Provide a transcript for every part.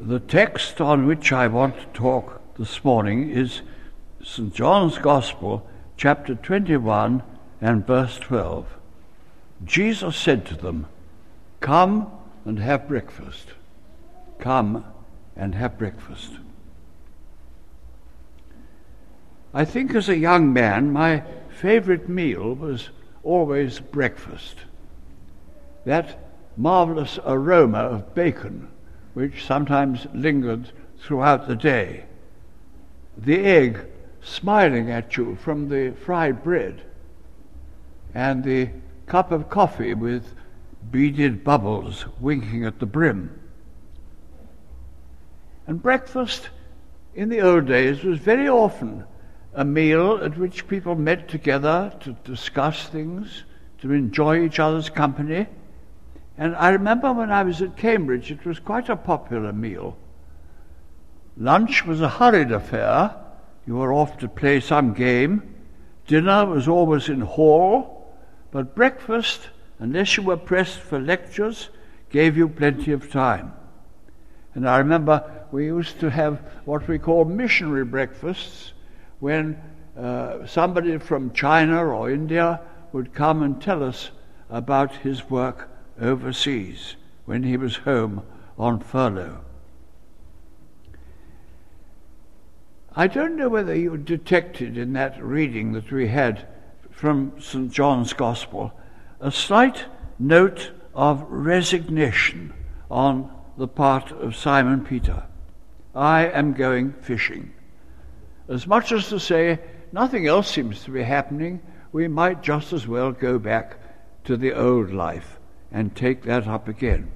The text on which I want to talk this morning is St. John's Gospel, chapter 21 and verse 12. Jesus said to them, "Come and have breakfast. Come and have breakfast." I think as a young man, my favorite meal was always breakfast. That marvelous aroma of bacon, which sometimes lingered throughout the day. The egg smiling at you from the fried bread, and the cup of coffee with beaded bubbles winking at the brim. And breakfast in the old days was very often a meal at which people met together to discuss things, to enjoy each other's company. And I remember when I was at Cambridge, it was quite a popular meal. Lunch was a hurried affair. You were off to play some game. Dinner was always in hall. But breakfast, unless you were pressed for lectures, gave you plenty of time. And I remember we used to have what we call missionary breakfasts, when somebody from China or India would come and tell us about his work overseas when he was home on furlough. I don't know whether you detected in that reading that we had from St. John's Gospel a slight note of resignation on the part of Simon Peter. I am going fishing. As much as to say, nothing else seems to be happening, we might just as well go back to the old life and take that up again.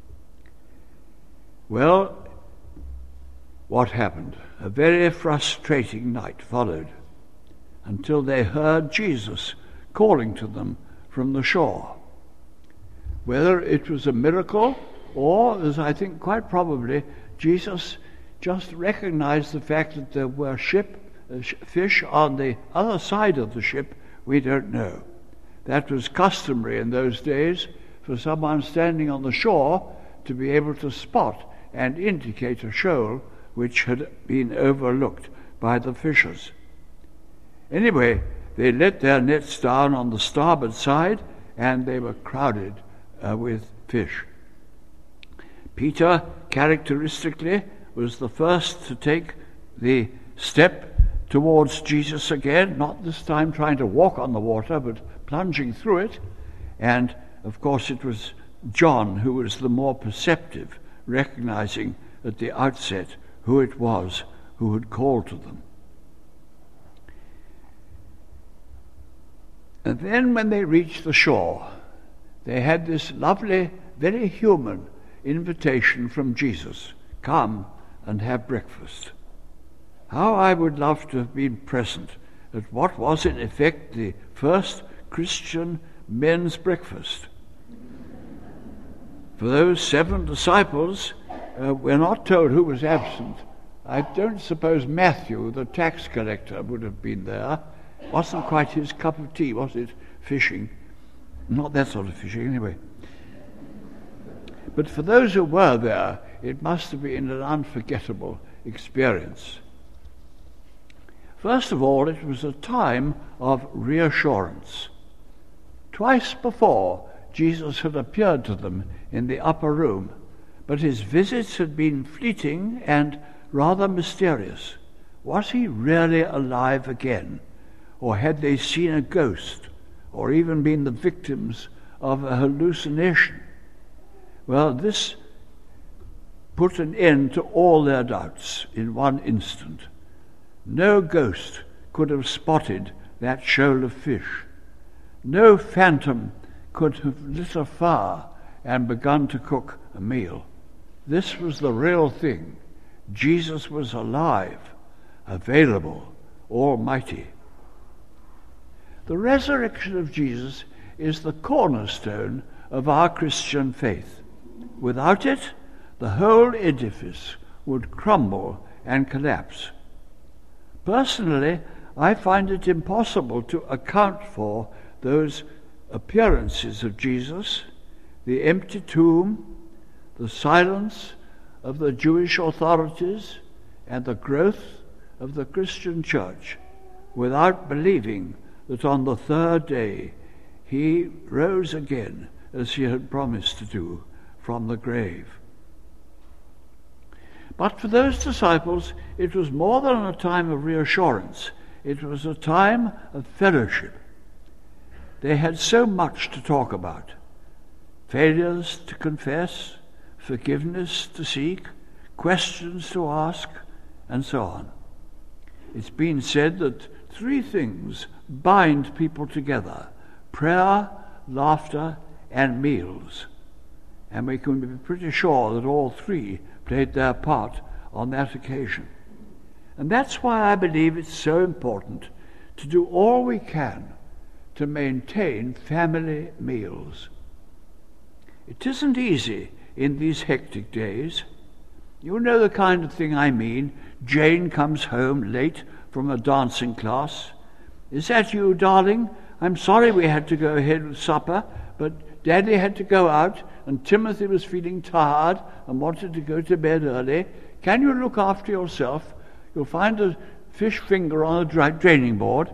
Well, what happened? A very frustrating night followed until they heard Jesus calling to them from the shore. Whether it was a miracle or, as I think quite probably, Jesus just recognized the fact that there were fish on the other side of the ship, we don't know. That was customary in those days for someone standing on the shore to be able to spot and indicate a shoal which had been overlooked by the fishers. Anyway, they let their nets down on the starboard side, and they were crowded with fish. Peter, characteristically, was the first to take the step towards Jesus again, not this time trying to walk on the water, but plunging through it. And, of course, it was John who was the more perceptive, recognizing at the outset who it was who had called to them. And then when they reached the shore, they had this lovely, very human invitation from Jesus, "Come and have breakfast." How I would love to have been present at what was in effect the first Christian men's breakfast. For those 7 disciples, we're not told who was absent. I don't suppose Matthew, the tax collector, would have been there. Wasn't quite his cup of tea, was it? Fishing. Not that sort of fishing, anyway. But for those who were there, it must have been an unforgettable experience. First of all, it was a time of reassurance. Twice before, Jesus had appeared to them in the upper room, but his visits had been fleeting and rather mysterious. Was he really alive again? Or had they seen a ghost, or even been the victims of a hallucination? Well, this put an end to all their doubts in one instant. No ghost could have spotted that shoal of fish. No phantom could have lit a fire and begun to cook a meal. This was the real thing. Jesus was alive, available, almighty. The resurrection of Jesus is the cornerstone of our Christian faith. Without it, the whole edifice would crumble and collapse. Personally, I find it impossible to account for those appearances of Jesus, the empty tomb, the silence of the Jewish authorities and the growth of the Christian church without believing that on the third day he rose again, as he had promised to do, from the grave. But for those disciples, it was more than a time of reassurance. It was a time of fellowship. They had so much to talk about: failures to confess, forgiveness to seek, questions to ask, and so on. It's been said that three things bind people together: prayer, laughter, and meals. And we can be pretty sure that all three played their part on that occasion. And that's why I believe it's so important to do all we can to maintain family meals. It isn't easy in these hectic days. You know the kind of thing I mean. Jane comes home late from a dancing class. "Is that you, darling? I'm sorry we had to go ahead with supper, but Daddy had to go out, and Timothy was feeling tired and wanted to go to bed early. Can you look after yourself? You'll find a fish finger on the draining board."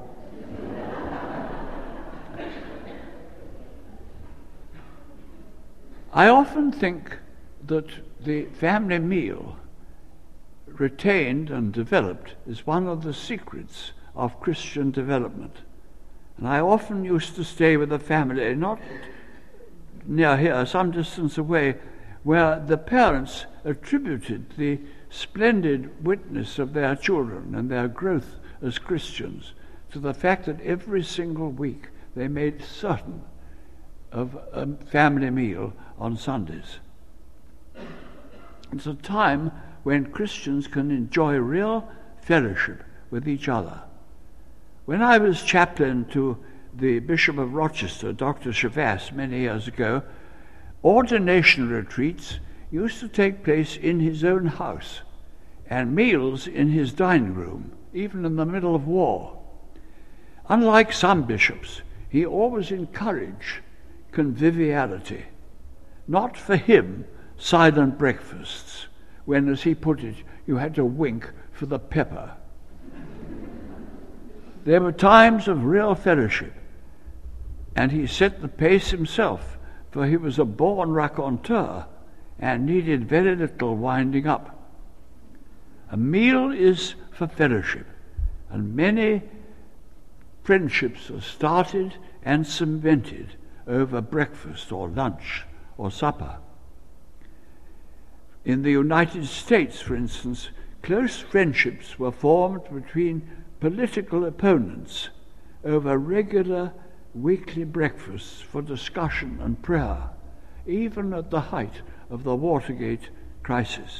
I often think that the family meal, retained and developed, is one of the secrets of Christian development. And I often used to stay with a family, not near here, some distance away, where the parents attributed the splendid witness of their children and their growth as Christians to the fact that every single week they made certain of a family meal on Sundays. It's a time when Christians can enjoy real fellowship with each other. When I was chaplain to the Bishop of Rochester, Dr. Shavas, many years ago, ordination retreats used to take place in his own house and meals in his dining room, even in the middle of war. Unlike some bishops, he always encouraged conviviality. Not for him silent breakfasts, when, as he put it, you had to wink for the pepper. There were times of real fellowship, and he set the pace himself, for he was a born raconteur and needed very little winding up. A meal is for fellowship, and many friendships are started and cemented over breakfast or lunch or supper. In the United States, for instance, close friendships were formed between political opponents over regular weekly breakfasts for discussion and prayer, even at the height of the Watergate crisis.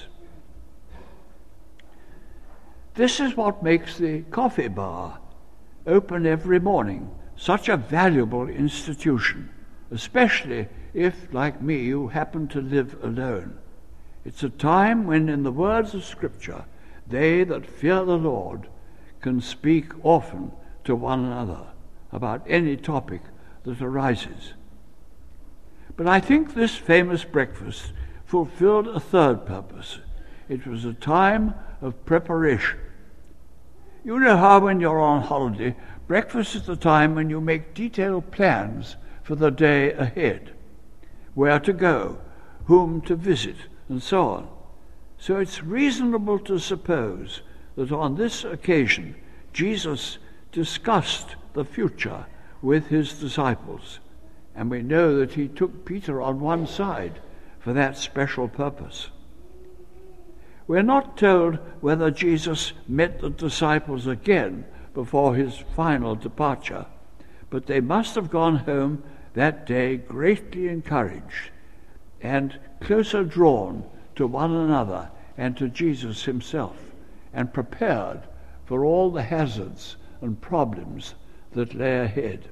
This is what makes the coffee bar, open every morning, such a valuable institution, especially if, like me, you happen to live alone. It's a time when, in the words of Scripture, they that fear the Lord can speak often to one another about any topic that arises. But I think this famous breakfast fulfilled a third purpose. It was a time of preparation. You know how when you're on holiday, breakfast is the time when you make detailed plans for the day ahead, where to go, whom to visit, and so on. So it's reasonable to suppose that on this occasion Jesus discussed the future with his disciples, and we know that he took Peter on one side for that special purpose. We're not told whether Jesus met the disciples again before his final departure, but they must have gone home that day greatly encouraged and closer drawn to one another and to Jesus himself, and prepared for all the hazards and problems that lay ahead.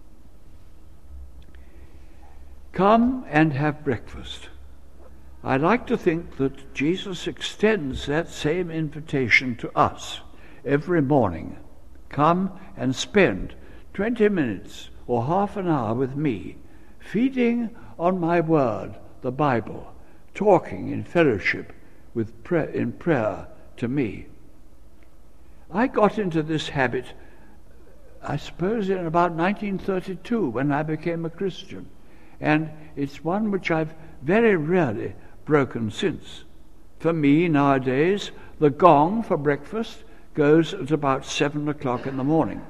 Come and have breakfast. I like to think that Jesus extends that same invitation to us every morning. Come and spend 20 minutes or half an hour with me, feeding on my word, the Bible, talking in fellowship in prayer to me. I got into this habit, I suppose, in about 1932 when I became a Christian, and it's one which I've very rarely broken since. For me, nowadays, the gong for breakfast goes at about 7 o'clock in the morning.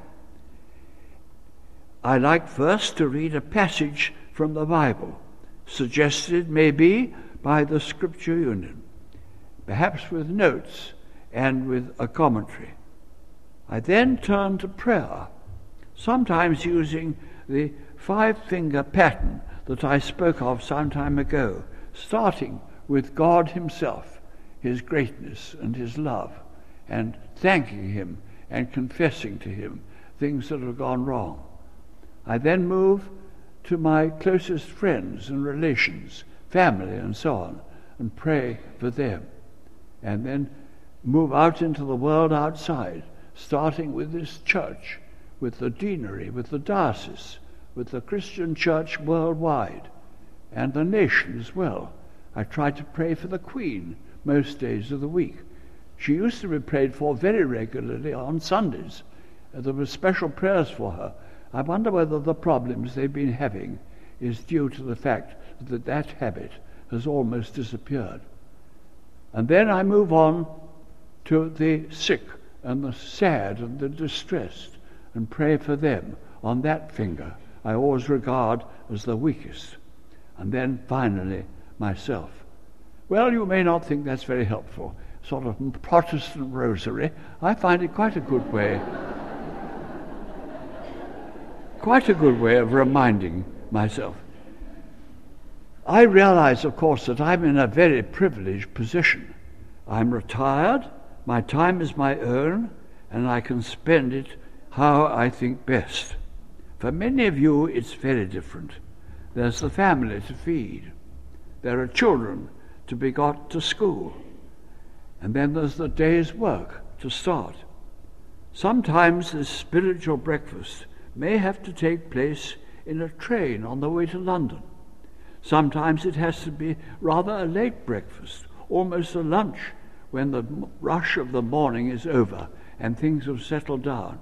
I like first to read a passage from the Bible, suggested maybe by the Scripture Union, perhaps with notes and with a commentary. I then turn to prayer, sometimes using the 5-finger pattern that I spoke of some time ago, starting with God himself, his greatness and his love, and thanking him and confessing to him things that have gone wrong. I then move to my closest friends and relations, family and so on, and pray for them. And then move out into the world outside, starting with this church, with the deanery, with the diocese, with the Christian church worldwide, and the nation as well. I try to pray for the Queen most days of the week. She used to be prayed for very regularly on Sundays. There were special prayers for her. I wonder whether the problems they've been having is due to the fact that that habit has almost disappeared. And then I move on to the sick and the sad and the distressed and pray for them on that finger I always regard as the weakest. And then finally myself. Well, you may not think that's very helpful. Sort of Protestant rosary. I find it quite a good way of reminding myself. I realize, of course, that I'm in a very privileged position. I'm retired, my time is my own, and I can spend it how I think best. For many of you, it's very different. There's the family to feed. There are children to be got to school. And then there's the day's work to start. Sometimes this spiritual breakfast may have to take place in a train on the way to London. Sometimes it has to be rather a late breakfast, almost a lunch, when the rush of the morning is over and things have settled down.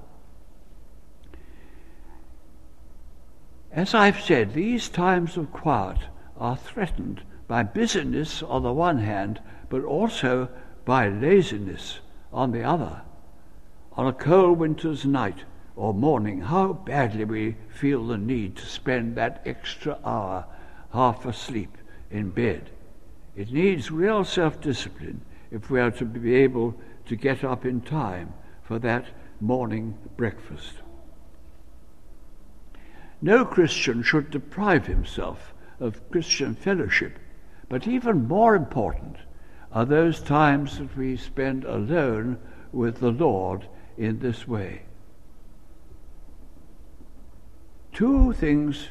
As I've said, these times of quiet are threatened by busyness on the one hand, but also by laziness on the other. On a cold winter's night or morning, how badly we feel the need to spend that extra hour half asleep in bed. It needs real self-discipline if we are to be able to get up in time for that morning breakfast. No Christian should deprive himself of Christian fellowship, but even more important are those times that we spend alone with the Lord in this way. Two things,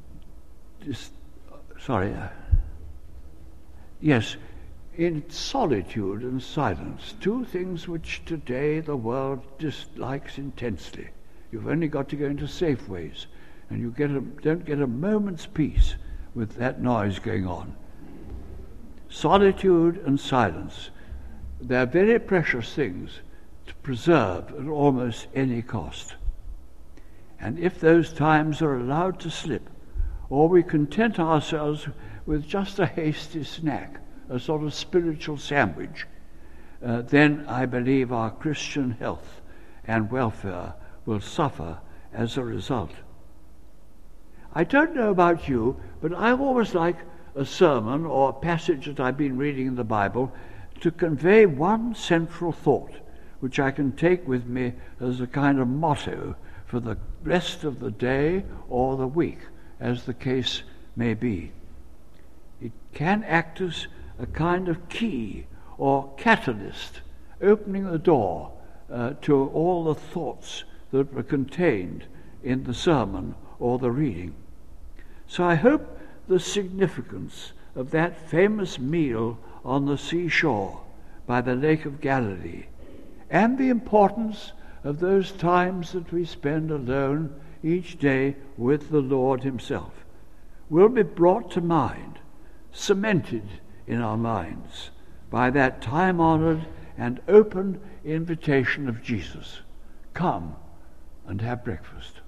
in solitude and silence, two things which today the world dislikes intensely. You've only got to go into Safeways, and you don't get a moment's peace with that noise going on. Solitude and silence, they're very precious things to preserve at almost any cost. And if those times are allowed to slip, or we content ourselves with just a hasty snack, a sort of spiritual sandwich, then I believe our Christian health and welfare will suffer as a result. I don't know about you, but I always like a sermon or a passage that I've been reading in the Bible to convey one central thought, which I can take with me as a kind of motto for the rest of the day or the week, as the case may be. It can act as a kind of key or catalyst, opening the door to all the thoughts that were contained in the sermon or the reading. So I hope the significance of that famous meal on the seashore by the Lake of Galilee, and the importance of those times that we spend alone each day with the Lord himself, will be brought to mind, cemented in our minds, by that time-honored and open invitation of Jesus. Come and have breakfast.